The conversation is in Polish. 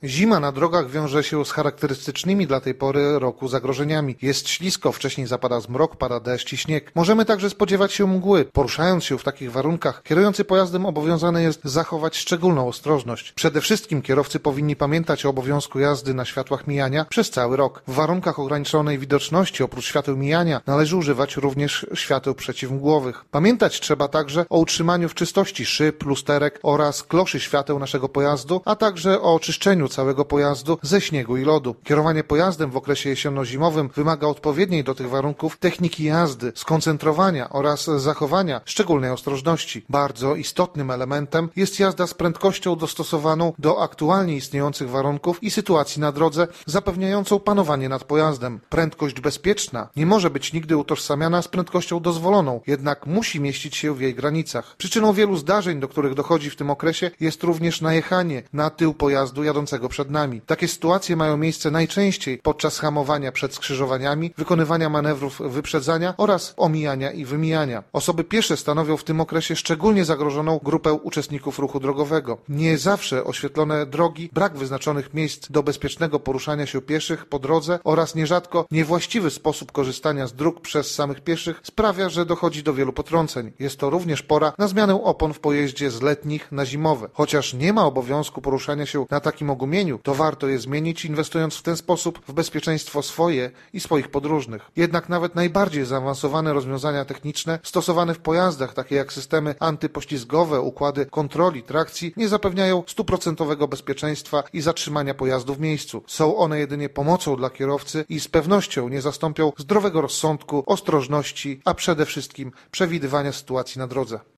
Zima na drogach wiąże się z charakterystycznymi dla tej pory roku zagrożeniami. Jest ślisko, wcześniej zapada zmrok, pada deszcz i śnieg. Możemy także spodziewać się mgły. Poruszając się w takich warunkach, kierujący pojazdem obowiązany jest zachować szczególną ostrożność. Przede wszystkim kierowcy powinni pamiętać o obowiązku jazdy na światłach mijania przez cały rok. W warunkach ograniczonej widoczności oprócz świateł mijania należy używać również świateł przeciwmgłowych. Pamiętać trzeba także o utrzymaniu w czystości szyb, lusterek oraz kloszy świateł naszego pojazdu, a także o oczyszczeniu całego pojazdu ze śniegu i lodu. Kierowanie pojazdem w okresie jesienno-zimowym wymaga odpowiedniej do tych warunków techniki jazdy, skoncentrowania oraz zachowania szczególnej ostrożności. Bardzo istotnym elementem jest jazda z prędkością dostosowaną do aktualnie istniejących warunków i sytuacji na drodze, zapewniającą panowanie nad pojazdem. Prędkość bezpieczna nie może być nigdy utożsamiana z prędkością dozwoloną, jednak musi mieścić się w jej granicach. Przyczyną wielu zdarzeń, do których dochodzi w tym okresie, jest również najechanie na tył pojazdu jadącego przed nami. Takie sytuacje mają miejsce najczęściej podczas hamowania przed skrzyżowaniami, wykonywania manewrów wyprzedzania oraz omijania i wymijania. Osoby piesze stanowią w tym okresie szczególnie zagrożoną grupę uczestników ruchu drogowego. Nie zawsze oświetlone drogi, brak wyznaczonych miejsc do bezpiecznego poruszania się pieszych po drodze oraz nierzadko niewłaściwy sposób korzystania z dróg przez samych pieszych sprawia, że dochodzi do wielu potrąceń. Jest to również pora na zmianę opon w pojeździe z letnich na zimowe. Chociaż nie ma obowiązku poruszania się na takim ogumieniu, to warto je zmienić, inwestując w ten sposób w bezpieczeństwo swoje i swoich podróżnych. Jednak nawet najbardziej zaawansowane rozwiązania techniczne stosowane w pojazdach, takie jak systemy antypoślizgowe, układy kontroli trakcji, nie zapewniają 100% bezpieczeństwa i zatrzymania pojazdu w miejscu. Są one jedynie pomocą dla kierowcy i z pewnością nie zastąpią zdrowego rozsądku, ostrożności, a przede wszystkim przewidywania sytuacji na drodze.